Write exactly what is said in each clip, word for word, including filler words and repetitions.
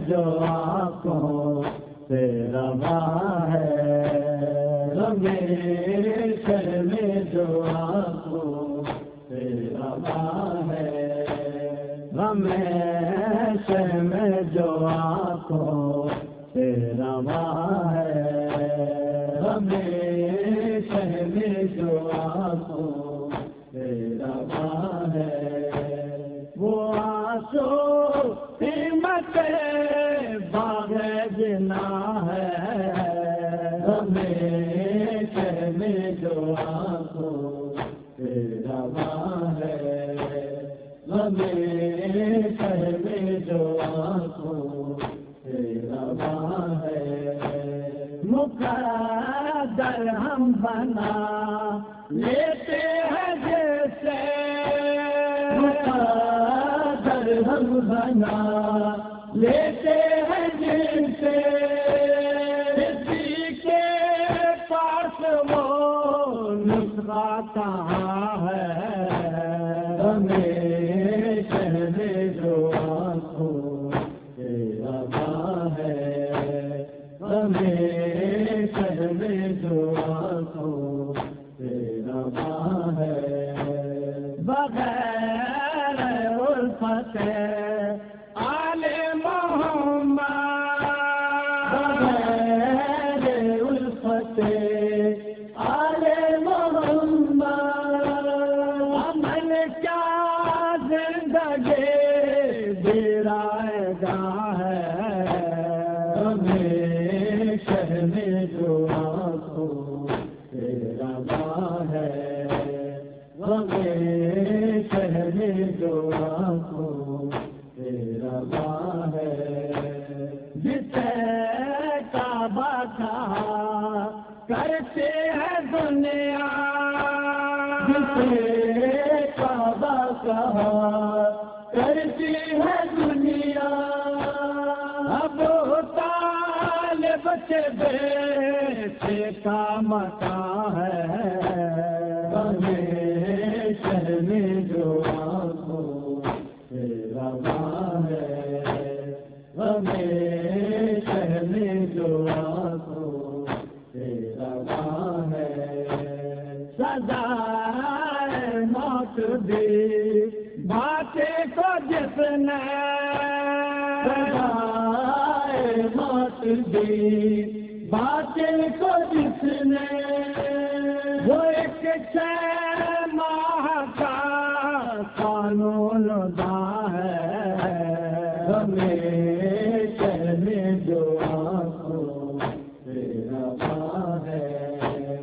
جو آنکھوں سے روا ہے، ہمیشہ میں جو آنکھوں سے روا ہے، ہمیشہ میں جو آنکھوں سے روا ہے، ہمیشہ میں جو آنکھوں سے روا ہے، وہ آنسو قیمت باغ جنا ہے، ہمیشہ میں جو آنکھوں سے روا ہے، ہمیشہ میں جو آنکھوں سے روا ہے، مقدر ہم بنا لیتے ہیں جیسے، مقدر ہم بنا لیتے ہیں جیسے، کسی کے پاس وہ نسخہ کہاں ہے، ہمیشہ میں جو آنکھوں سے روا ہے، ہمیشہ میں جو آنکھوں سے روا ہے، بغیر الفت آل محمد، بغیر الفت آل محمد، عمل کیا زندگی بیرائے گاہ ہے، ہمیشہ میں جو آنکھوں سے روا ہے، ہمیشہ میں جو آنکھوں سے روا ہے، جسے کعبہ کہا کرتے ہیں دنیا، جسے کعبہ کہا کرتی ہے دنیا، ابو طالب کے بیٹے کا مکان ہے، ہمیشہ میں جو آنکھوں سے روا ہے، ہمیشہ میں جو آنکھوں سے روا ہے، سزا موت دی باتیں کو جس نے، سزا موت دی باتیں کو جس نے، وہ ایک چھ ماہ کا قانون دا ہے، ہمیشہ میں جو آنکھوں سے روا ہے،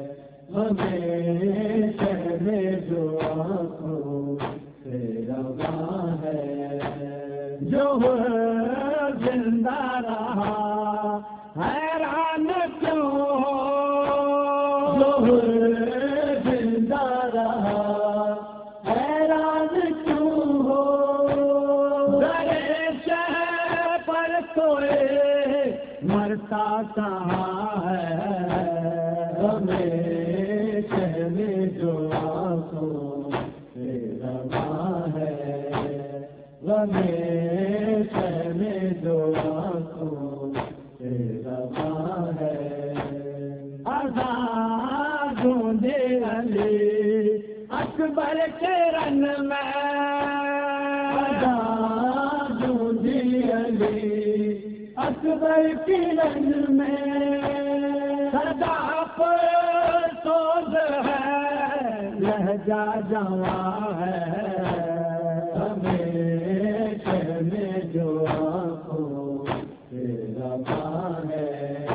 ہمیشہ میں جو آنکھوں سے روا ہے، جو زندہ رہا حیران کیوں ہو، جو زندہ رہا حیران کیوں ہو، ذرے شہ پر کوئی مرتا کہاں ہے، ہمیشہ میں جو آنکھوں سے روا ہے، ہمیشہ میں جو آنکھوں سے روا ہے، آزاد دے علی اکبر کے رن میں، آزاد دے علی اکبر کے رن میں، سدا پر سوز ہے لہجہ جواں ہے، ہمیشہ میں جو آنکھوں سے روا ہے،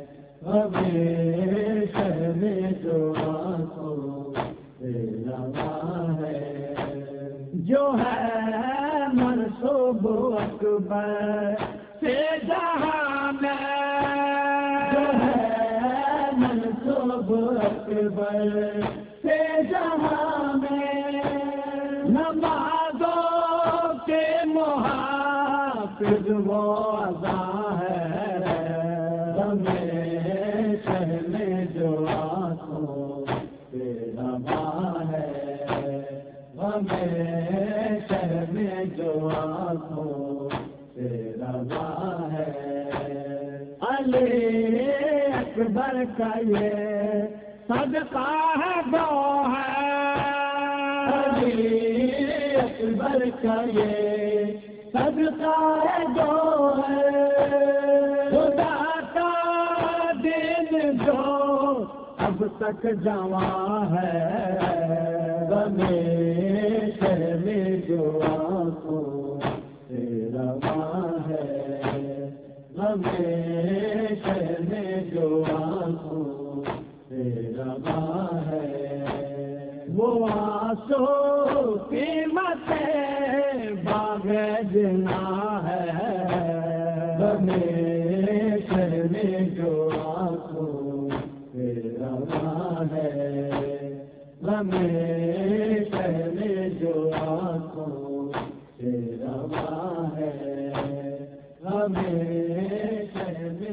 ہمیشہ میں جو آنکھوں سے روا ہے، جو ہے منصوب اکبر سے جہاں میں، جو ہے منصوب اکبر سے جہاں میں، نمازوں کے محافظ وہ عزا ہے، ہمیشہ میں جو آنکھوں سے روا ہے، ہمیشہ میں جو آنکھوں سے روا ہے، علی اکبر کا یہ صدقہ ہے گو ہے علی اکبر کا یہ صدقہ ہے گو ہے خدا کا دین جو اب تک جوان ہے بنے شہر جو آنکھوں سے رواں ہے بنے شہر جو آنکھوں سے رواں ہے وہ آنسو قیمت باغ جنا ہے بنے شہر جو آنکھوں سے رواں ہے ہمیں شہر جو آنکھوں سے رواں ہے ہمیں شہر